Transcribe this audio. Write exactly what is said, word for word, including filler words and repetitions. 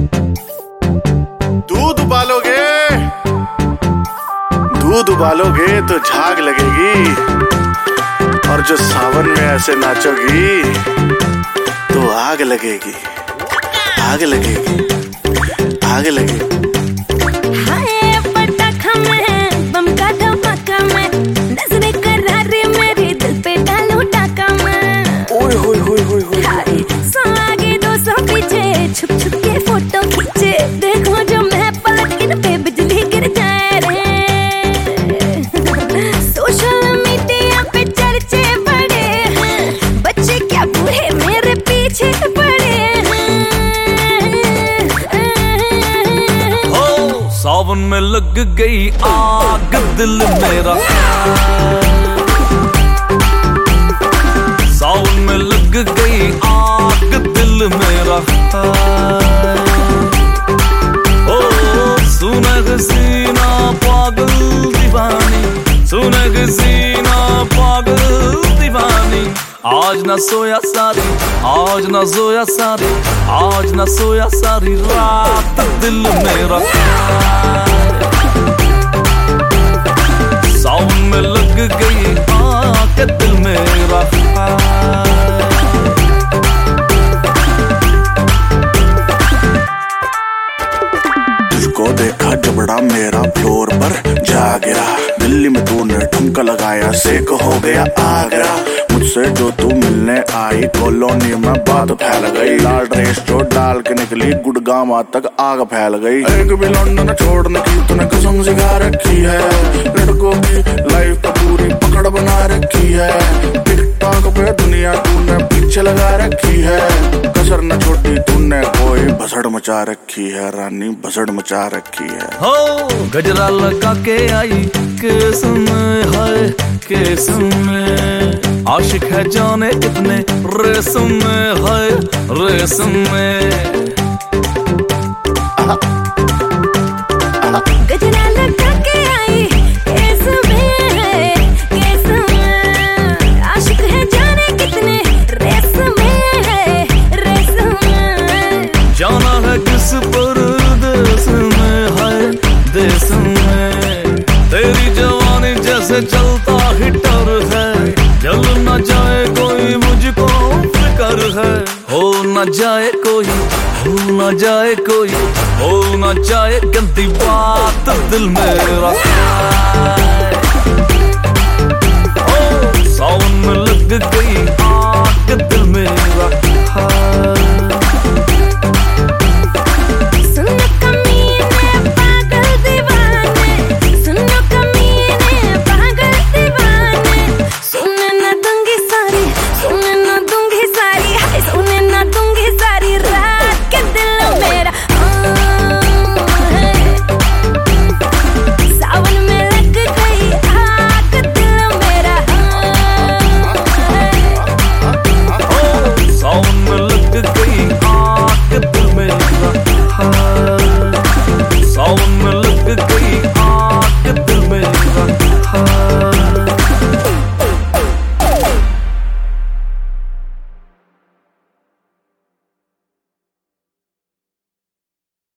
दूध उबालोगे दूध उबालोगे तो झाग लगेगी, और जो सावन में ऐसे नाचोगी तो आग लगेगी, आग लगेगी, आग लगेगी। छुप छुप के फोटो खींचे, देखो जो मैं पलट इन पे बिजली गिर जाए रे। सोशल मीडिया पे चर्चे बड़े हैं, बच्चे क्या बूढ़े मेरे पीछे पड़े हैं। हो सावन में लग गई आग दिल मेरा, सावन में लग गई आग दिल मेरा। ओ सुनग सीना पागल दीवानी, सुनग सीना पागल दीवानी। आज न सोया सारी, आज न सोया सारी, आज न सोया सारी रात दिल मेरा। सावन में लग गई आग दिल मेरा। तुझको देखा जबड़ा मेरा फ्लोर पर जा गिरा, दिल्ली में तूने ठुमका लगाया सेक हो गया आगरा। मुझसे जो तू मिलने आई कॉलोनी में बात फैल गई, लाल ड्रेस जो डाल के निकली गुड़गांव तक आग फैल गई। एक भी लंदन छोड़ने की तूने कसम सिखा रखी है, लड़कों की लाइफ तो पूरी पकड़ बना रखी है। टिकटॉक पे दुनिया तूने पीछे लगा रखी है, कसर न छोटी तूने कोई भसड़ मचा रखी है, रानी भसड़ मचा रखी है। हो गजरा लगा के आई केस में, है केस में। आशिक है जाने कितने रेसम में, है रेसम में। गजरा लगा के आई केस में, है केस में। आशिक है जाने कितने रेस में, है रेस में। जाना है किस परदेस में, है देश में। तेरी जवानी जैसे चलता हिटर है, जल न जाए कोई मुझको फिक्र है। हो न जाए कोई, हो न जाए कोई, हो न जाए गंदी बात दिल मेरा। ओ सावन में लग गई आग दिल मेरा।